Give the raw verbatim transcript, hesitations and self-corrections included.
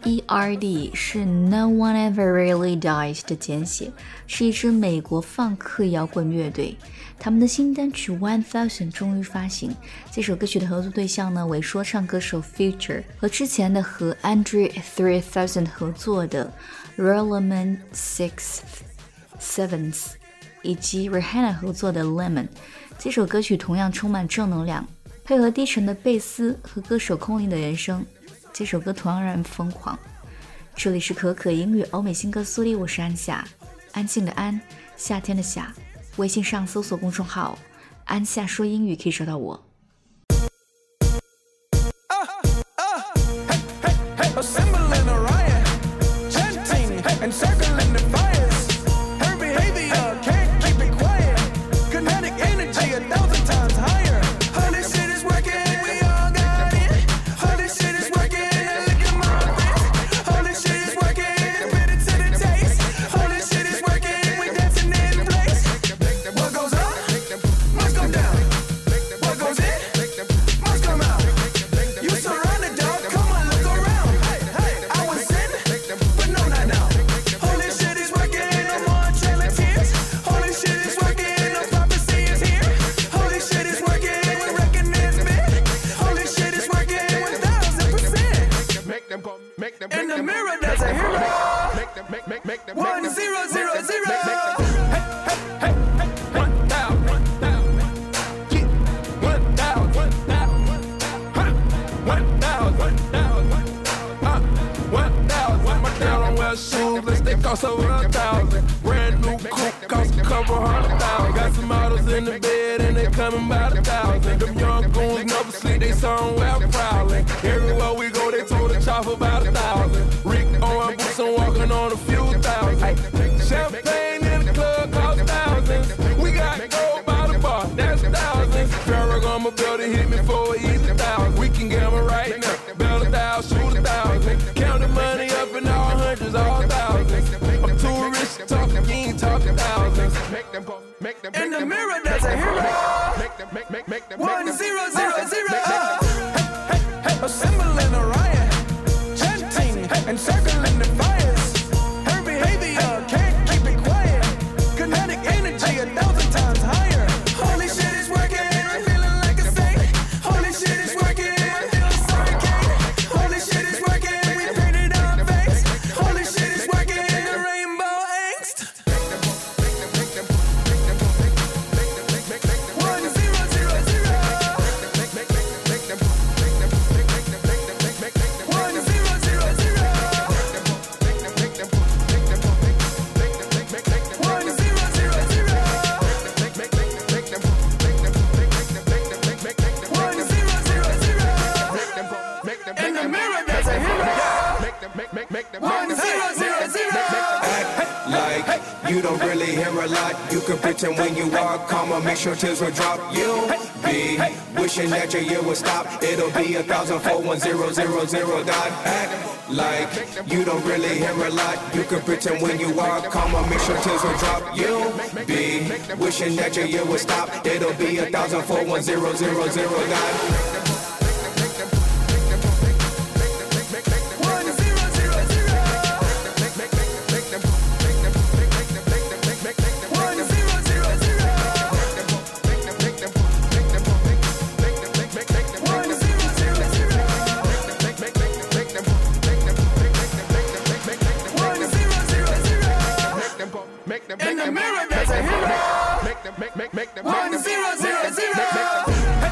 E R D 是 No One Ever Really Dies 的简写，是一支美国放克摇滚乐队。他们的新单曲 One Thousand 终于发行，这首歌曲的合作对象呢为说唱歌手 Future 和之前的和 Andre three thousand 合作的 Rollerman Six Sevens 以及 Rihanna 合作的 Lemon。 这首歌曲同样充满正能量，配合低沉的贝斯和歌手空灵的人声，这首歌同样让人疯狂。这里是可可英语欧美新歌速递，我是安夏，安静的安，夏天的夏。微信上搜索公众号安夏说英语可以找到我。 In the mirror, there's a hero. One zero zero zero. Hey, hey, hey, hey. One thousand, one thousand. Yeah, one thousand, one thousand. Huh, one thousand, one thousand. Uh, one thousand. One down on wear shoes, let's they cost over a thousand. Brand new coupe cost a couple hundred thousand. Got some models in the bed and they coming by the thousand. Them young goons never sleep, they somewhere prowling. Everywhere we go, they told the chop about a thousand. Rick on boots and walking on a few thousand. Champagne in the club cost thousands. We got gold by the bar, that's thousands. Farragamo building hit me for an easy thousand. We can gamble right now, build a thousand, shoot a thousand. Count the money up in all hundreds, all thousands. I'm too rich to talk, you ain't talking thousands. In the mirror, there's a hero. One zero zero zero. Hey, hey, hey, assembling a riot, chanting and circling the fires. Her behavior can't keep it quiet. Kinetic energy a thousand times higher. Holy shit is working, I'm feeling like a saint. Holy shit is working, I'm feeling so okay. Holy shit is working, we painted our face. Holy shit is working, the rainbow angst. One zero zero zero. One zero zero zero. One zero zero zero. One zero zero zero. In the mirror, there's a hero. One zero zero zero. Act like you don't really hear a lot. You can pretend when you are calm or make sure tears will drop. You'll be wishing that your year would stop. It'll be a thousand four one zero zero zero dot. Act like you don't really hear a lot. You can pretend when you are calm or make sure tears will drop. You'll be wishing that your year would stop. It'll be a thousand four one zero zero zero dot. One zero zero zero. One zero zero zero. One zero zero zero. One zero zero zero. In the mirror, there's a hero. One zero zero zero.